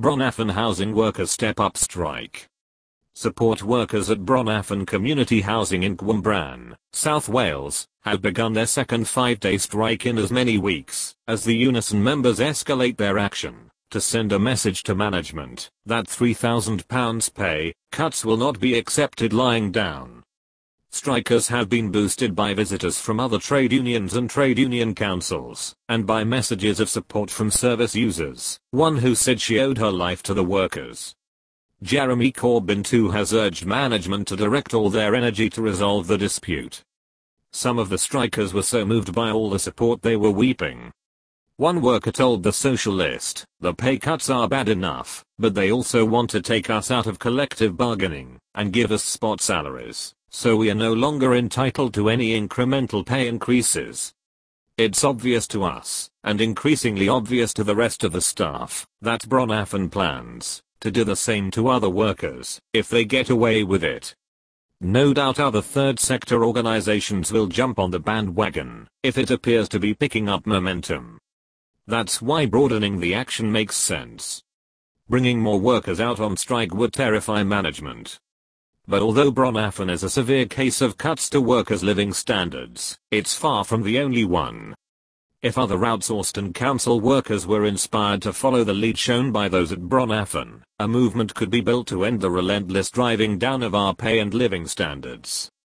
Bronafon housing workers step up strike. Support workers at Bronafon Community Housing in Cwmbran, South Wales, have begun their second 5-day strike in as many weeks as the Unison members escalate their action to send a message to management that £3,000 pay cuts will not be accepted lying down. Strikers have been boosted by visitors from other trade unions and trade union councils, and by messages of support from service users, one who said she owed her life to the workers. Jeremy Corbyn too has urged management to direct all their energy to resolve the dispute. Some of the strikers were so moved by all the support they were weeping. One worker told The Socialist, "The pay cuts are bad enough, but they also want to take us out of collective bargaining and give us spot salaries. So we are no longer entitled to any incremental pay increases. It's obvious to us, and increasingly obvious to the rest of the staff, that Bronafon plans to do the same to other workers, if they get away with it. No doubt other third sector organizations will jump on the bandwagon, if it appears to be picking up momentum. That's why broadening the action makes sense. Bringing more workers out on strike would terrify management. But although Bronafon is a severe case of cuts to workers' living standards, it's far from the only one. If other outsourced and council workers were inspired to follow the lead shown by those at Bronafon, a movement could be built to end the relentless driving down of our pay and living standards.